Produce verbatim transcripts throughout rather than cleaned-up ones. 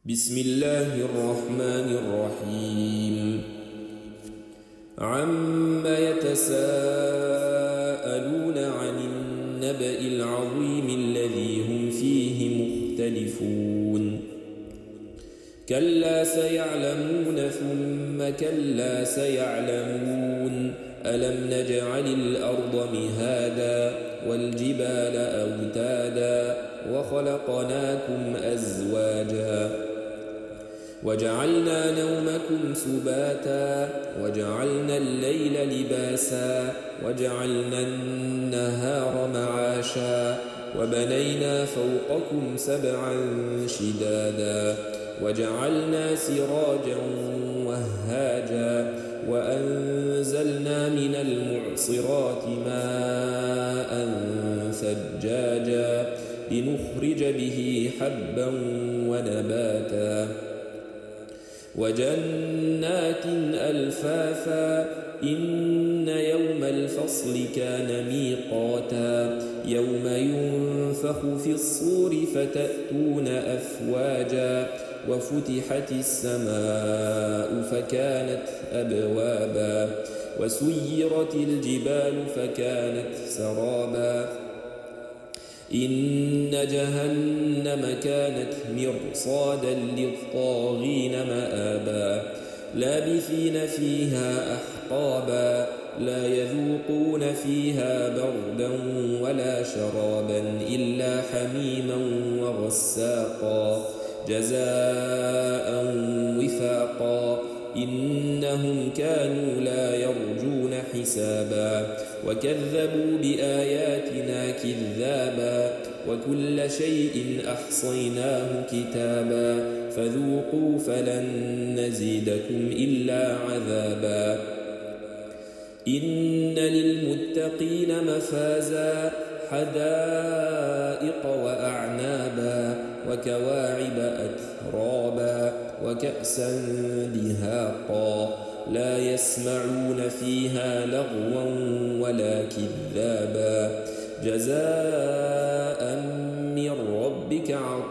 بسم الله الرحمن الرحيم عما يتساءلون عن النبأ العظيم الذي هم فيه مختلفون كلا سيعلمون ثم كلا سيعلمون ألم نجعل الأرض مهادا والجبال أوتادا وخلقناكم أزواجا وجعلنا نومكم سباتا وجعلنا الليل لباسا وجعلنا النهار معاشا وبنينا فوقكم سبعا شدادا وجعلنا سراجا وهاجا وأنزلنا من المعصرات ماء ثجاجا لنخرج به حبا ونباتا وجنات ألفافا إن يوم الفصل كان ميقاتا يوم ينفخ في الصور فتأتون أفواجا وفتحت السماء فكانت أبوابا وسيرت الجبال فكانت سرابا إن جهنم كانت مرصادا للطاغين مآبا لابثين فيها أحقابا لا يذوقون فيها بردا ولا شرابا إلا حميما وغساقا جزاء وفاقا إنهم كانوا لا يرجون حسابا وكذبوا بآياتنا كذابا وكل شيء أحصيناه كتابا فذوقوا فلن نزيدكم إلا عذابا إن للمتقين مفازا حدائق وأعنابا وكواعب أترابا وكأسا دهاقا لا يسمعون فيها لغوا ولا كذابا جزاء من ربك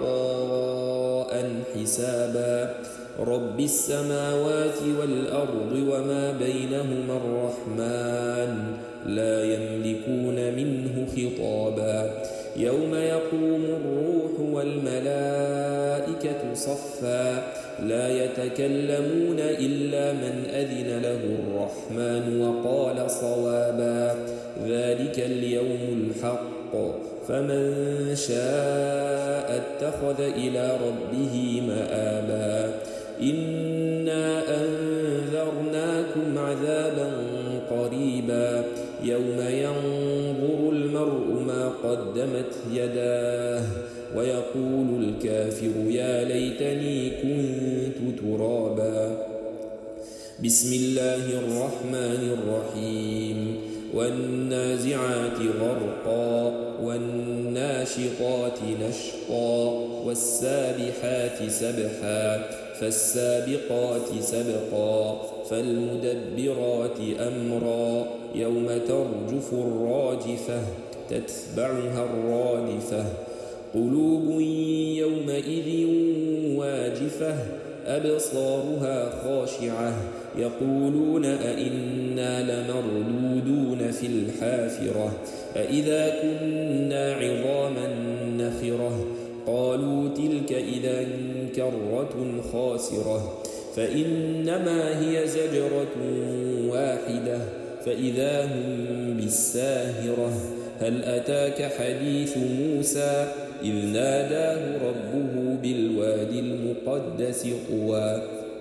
عطاء حسابا رب السماوات والأرض وما بينهما الرحمن لا يملكون منه خطابا يوم يقوم الروح والملائكة صفا لا يتكلمون إلا من أذن له الرحمن وقال صوابا ذلك اليوم الحق فمن شاء اتخذ إلى ربه مآبا إنا أنذرناكم عذابا قريبا يوم ينظر المرء ما قدمت يداه ويقول الكافر يا ليتني كنت ترابا بسم الله الرحمن الرحيم والنازعات غرقا والناشطات نشطا والسابحات سبحا فالسابقات سبقا فالمدبرات أمرا يوم ترجف الراجفة تتبعها الرادفة قلوب يومئذ واجفة أبصارها خاشعة يقولون أئنا لمردودون في الحافرة أئذا كنا عظاما نخرة قالوا تلك إذا كرة خاسرة فإنما هي زجرة واحدة فإذا هم بالساهرة هل أتاك حديث موسى إذ ناداه ربه بالوادي المقدس طوى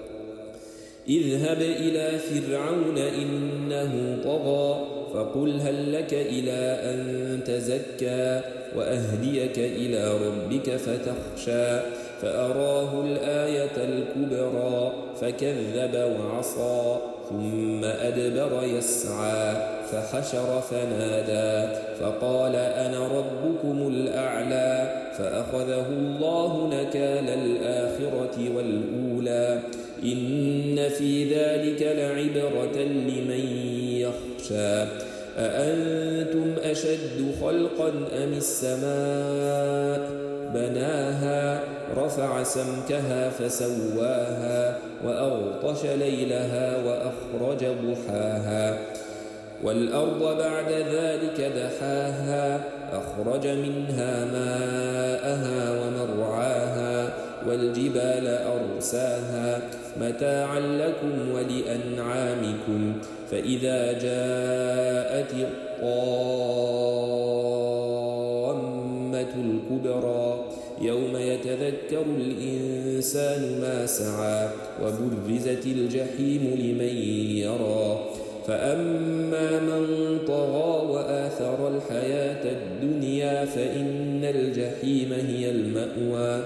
اذهب إلى فرعون إنه طغى فقل هل لك إلى أن تزكى وأهديك إلى ربك فتخشى فأراه الآية الكبرى فكذب وعصى ثم أدبر يسعى فحشر فنادى فقال أنا ربكم الأعلى فأخذه الله نكال الآخرة والأولى إن في ذلك لعبرة لمن يخشى أأنتم أشد خلقا أم السماء بناها رفع سمكها فسواها وأغطش ليلها وأخرج ضحاها والأرض بعد ذلك دحاها أخرج منها ماءها ومرعاها والجبال أرساها متاعا لكم ولأنعامكم فإذا جاءت الطامة الكبرى يوم يتذكر الإنسان ما سعى وبرزت الجحيم لمن يرى فأما من طغى وآثر الحياة الدنيا فإن الجحيم هي المأوى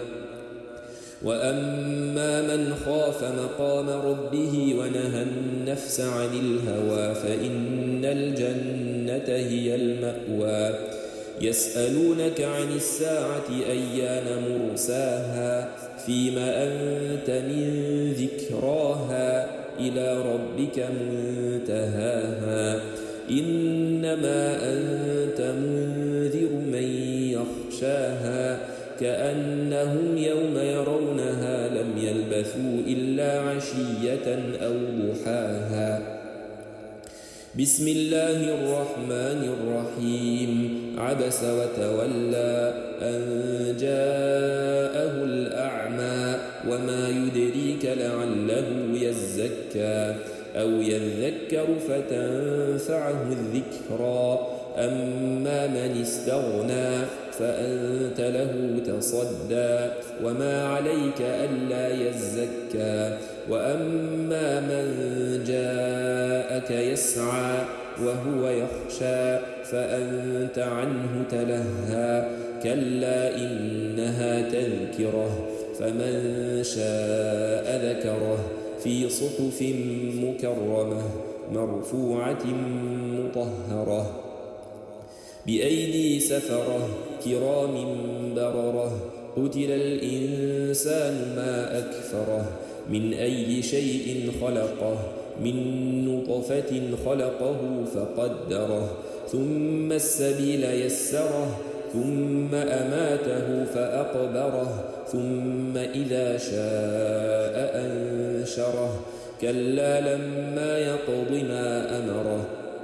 وأما من خاف مقام ربه ونهى النفس عن الهوى فإن الجنة هي المأوى يسألونك عن الساعة أيان مرساها فيما أنت من ذكراها إلى ربك منتهاها إنما أنت منذر من يخشاها كأنهم يوم يرونها لم يلبثوا إلا عشية أو ضحاها بسم الله الرحمن الرحيم عبس وتولى أن جاءه الأعمى وما يدريك لعله يزكى أو يذكر فتنفعه الذكرى أما من استغنى فأنت له تصدى وما عليك ألا يزكى وأما من جاءك يسعى وهو يخشى فأنت عنه تلهى كلا إنها تذكرة فمن شاء ذكره في صحف مكرمة مرفوعة مطهرة بأيدي سفرة كرام بررة قتل الإنسان ما أكفره من أي شيء خلقه من نطفة خلقه فقدره ثم السبيل يسره ثم أماته فأقبره ثم إذا شاء أنشره كلا لما يقض ما أمره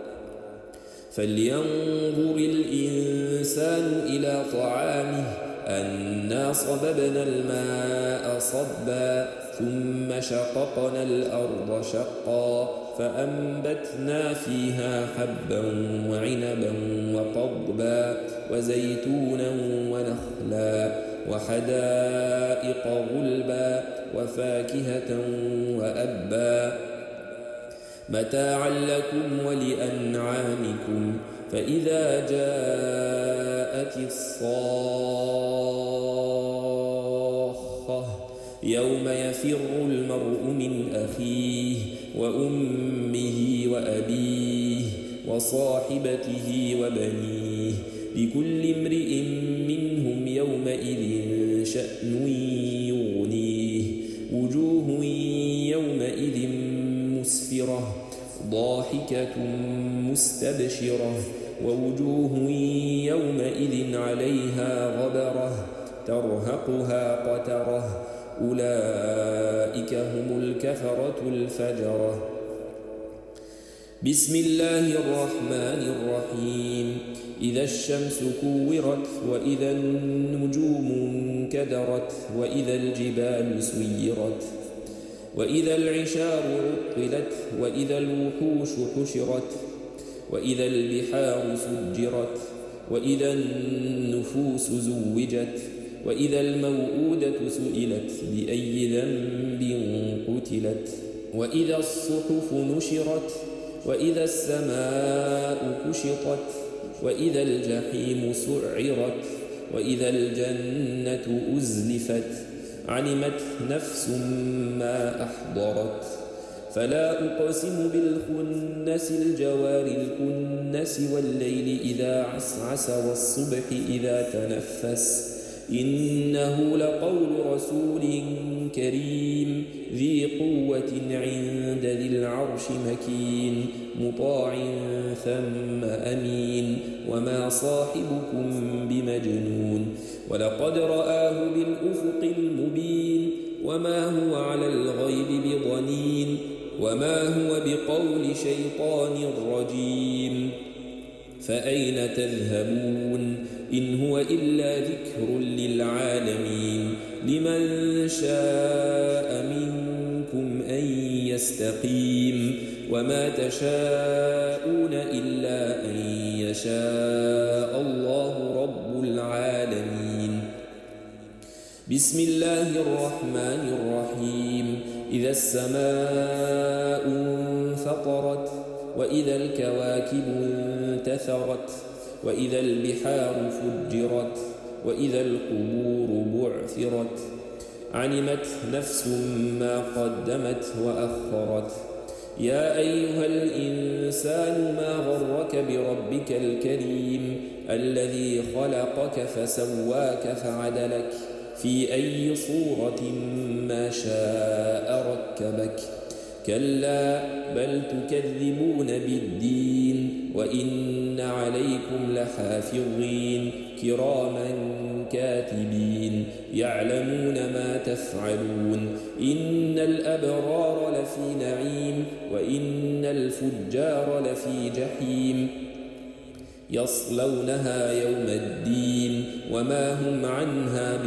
فلينظر الإنسان إلى طعامه أنا صببنا الماء صبا ثم شققنا الأرض شقا فأنبتنا فيها حبا وعنبا وقضبا وزيتونا ونخلا وحدائق غلبا وفاكهة وأبا متاعا لكم ولأنعامكم فإذا جاءت الصاخة يوم يفر المرء من أخيه وأمه وأبيه وصاحبته وبنيه لكل امرئ منهم يومئذ شأن يغنيه وجوه يومئذ مسفرة ضاحكة مستبشرة ووجوه يومئذ عليها غبرة ترهقها قترة أولئك هم الكفرة الفجرة بسم الله الرحمن الرحيم إذا الشمس كورت وإذا النجوم انكدرت وإذا الجبال سيرت وإذا العشار عطلت وإذا الوحوش حشرت وإذا البحار سجرت وإذا النفوس زوجت وإذا الموءودة سئلت بأي ذنب قتلت وإذا الصحف نشرت وإذا السماء كشطت وإذا الجحيم سعرت وإذا الجنة أزلفت علمت نفس ما أحضرت فلا أقسم بالخنس الجوار الكنس والليل إذا عسعس والصبح إذا تنفس إنه لقول رسول كريم ذي قوة عند ذي العرش مكين مطاع ثم أمين وما صاحبكم بمجنون ولقد رآه بالأفق المبين وما هو على الغيب بضنين وما هو بقول شيطان رجيم فأين تذهبون إن هو إلا ذكر للعالمين لمن شاء منكم أن يستقيم وما تشاءون إلا أن يشاء الله رب العالمين بسم الله الرحمن الرحيم إذا السماء انفطرت وإذا الكواكب انتثرت وإذا البحار فجرت وإذا القبور بعثرت علمت نفس ما قدمت وأخرت يا أيها الإنسان ما غرك بربك الكريم الذي خلقك فسواك فعدلك في أي صورة ما شاء ركبك كلا بل تكذبون بالدين وإن عليكم لحافظين كراما كاتبين يعلمون ما تفعلون إن الأبرار لفي نعيم وإن الفجار لفي جحيم يصلونها يوم الدين وما هم عنها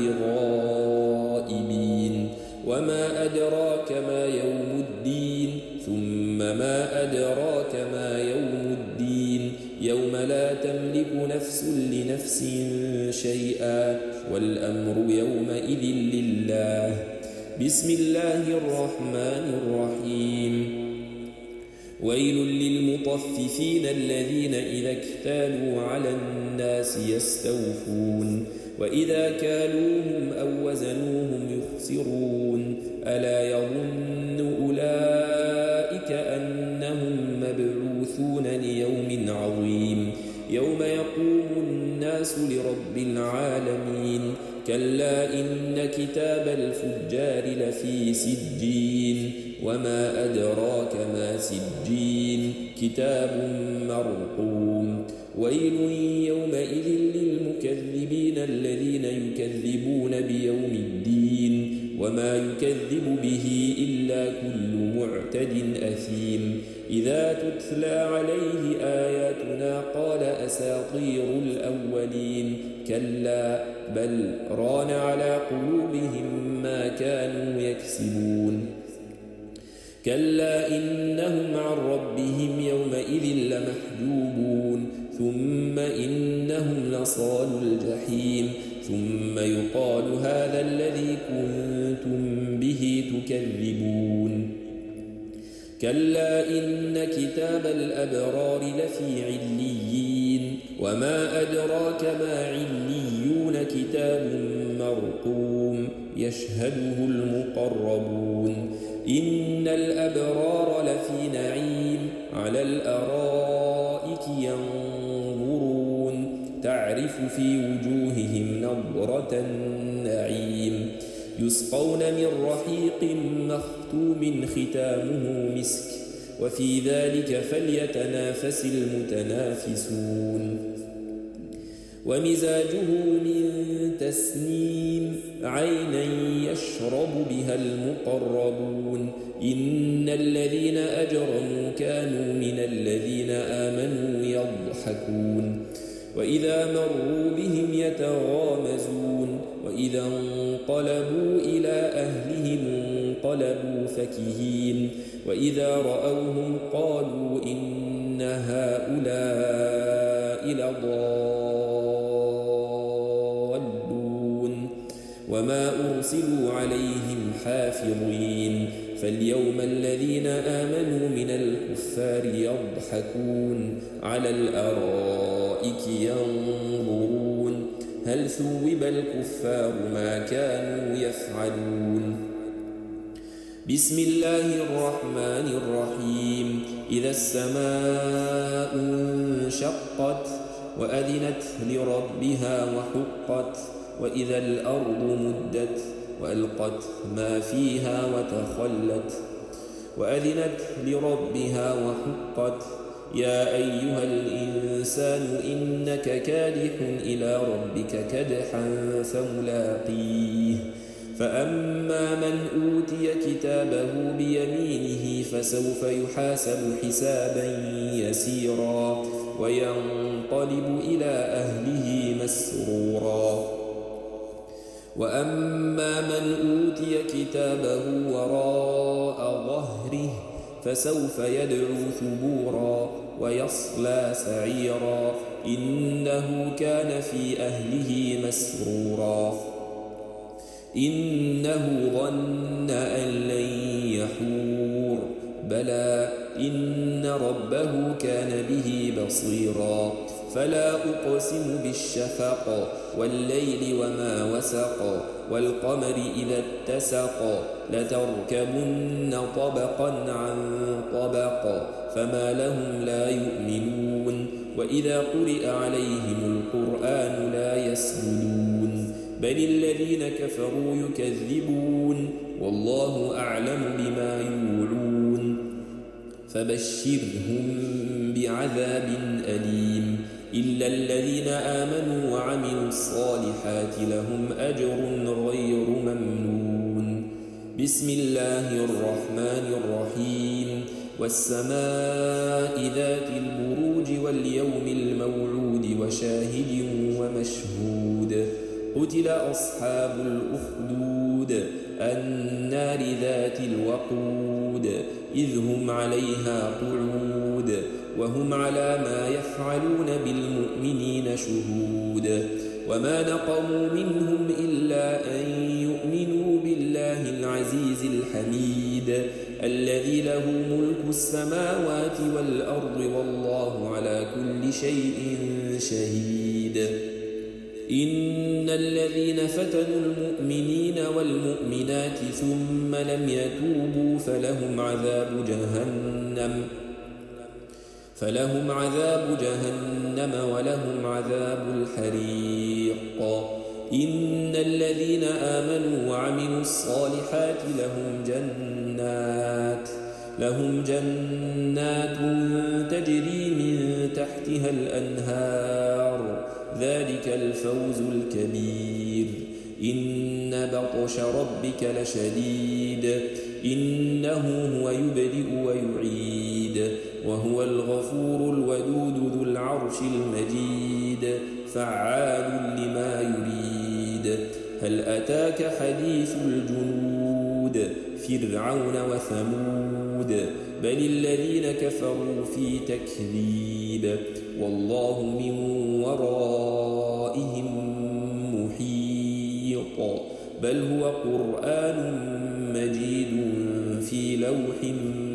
بغائبين وما أدراك ما يوم الدين ثم ما أدراك ما يوم الدين يوم لا تملك نفس لنفس شيئا والأمر يومئذ لله بسم الله الرحمن الرحيم ويل للمطففين الذين إذا اكتالوا على الناس يستوفون وإذا كالوهم أو وزنوهم يخسرون ألا يظن أولئك أنهم مبعوثون ليوم عظيم يوم يقوم الناس لرب العالمين كلا إن كتاب الفجار لفي سجين وما أدراك ما سجين كتاب مرقوم ويل يومئذ للمكذبين الذين يكذبون بيوم الدين وما يكذب به إلا كل معتد أثيم إذا تتلى عليه آياتنا قال أساطير الأولين كلا بل ران على قلوبهم ما كانوا يكسبون كلا إنهم عن ربهم يومئذ لمحجوبون ثم إنهم لصال الجحيم ثم يقال هذا الذي كنتم به تكذبون كلا إن كتاب الأبرار لفي عليين وما أدراك ما عليون كتاب مرقوم يشهده المقربون إن الأبرار لفي نعيم على الأرائك ينظرون تعرف في وجوههم نضرة النعيم يسقون من رحيق مختوم ختامه مسك وفي ذلك فليتنافس المتنافسون ومزاجه من تسنيم عينا يشرب بها المقربون إن الذين أجرموا كانوا من الذين آمنوا يضحكون وإذا مروا بهم يتغامزون وإذا انقلبوا إلى أهلهم انقلبوا فكهين وإذا رأوهم قالوا إن هؤلاء لضالون وما أرسلوا عليهم حافظين فاليوم الذين آمنوا من الكفار يضحكون على الأرائك ينظرون هل ثوب الكفار ما كانوا يفعلون بسم الله الرحمن الرحيم إذا السماء انشقت وأذنت لربها وحقت وإذا الأرض مدت وألقت ما فيها وتخلت وأذنت لربها وحقت يا أيها الإنسان إنك كادح إلى ربك كدحا فملاقيه فأما من أوتي كتابه بيمينه فسوف يحاسب حسابا يسيرا وينقلب إلى أهله مسرورا وأما من أوتي كتابه وراء ظهره فسوف يدعو ثبورا ويصلى سعيرا إنه كان في أهله مسرورا إنه ظن أن لن يحور بلى إن ربه كان به بصيرا فلا أقسم بالشفق والليل وما وسق والقمر إذا اتسق لتركبن طبقا عن طبق فما لهم لا يؤمنون وإذا قرئ عليهم القرآن لا يسجدون بل الذين كفروا يكذبون والله أعلم بما يوعون فبشرهم بعذاب أليم إلا الذين آمنوا وعملوا الصالحات لهم أجر غير ممنون بسم الله الرحمن الرحيم والسماء ذات البروج واليوم الموعود وشاهد ومشهود قتل أصحاب الأخدود النار ذات الوقود إذ هم عليها قعود وهم على ما يفعلون بالمؤمنين شهود وما نقموا منهم إلا أن يؤمنوا بالله العزيز الحميد الذي له ملك السماوات والأرض والله على كل شيء شهيد إن الذين فتنوا المؤمنين والمؤمنات ثم لم يتوبوا فلهم عذاب جهنم فلهم عذاب جهنم ولهم عذاب الحريق إن الذين آمنوا وعملوا الصالحات لهم جنات لهم جنات تجري من تحتها الأنهار ذلك الفوز الكبير إن بطش ربك لشديد إنه هو يبدئ ويعيد وهو الغفور الودود ذو العرش المجيد فعال لما يريد هل أتاك حديث الجنود فرعون وثمود بل الذين كفروا في تكذيب والله من ورائهم محيط بل هو قرآن مجيد في لوح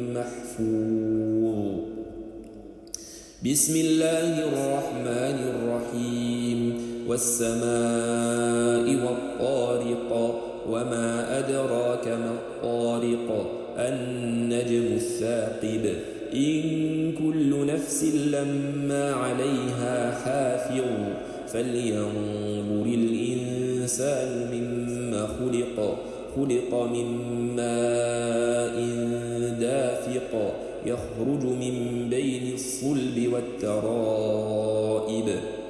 محفوظ بسم الله الرحمن الرحيم والسماء والطارق وما أدراك ما الطارق النجم الثاقب إن كل نفس لما عليها حافظ فلينظر الإنسان مما خلق خلق من ماء دافق يخرج من بين الصلب والترائب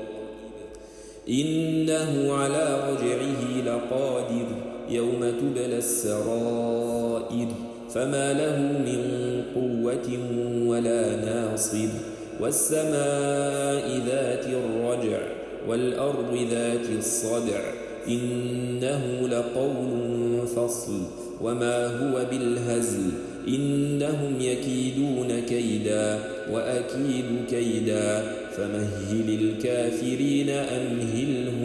إنه على رجعه لقادر يوم تبلى السرائر فما له من قوة ولا ناصر والسماء ذات الرجع والأرض ذات الصدع إنه لقول فصل وما هو بالهزل إنهم يكيدون كيدا وأكيد كيدا فمهل الكافرين أمهلهم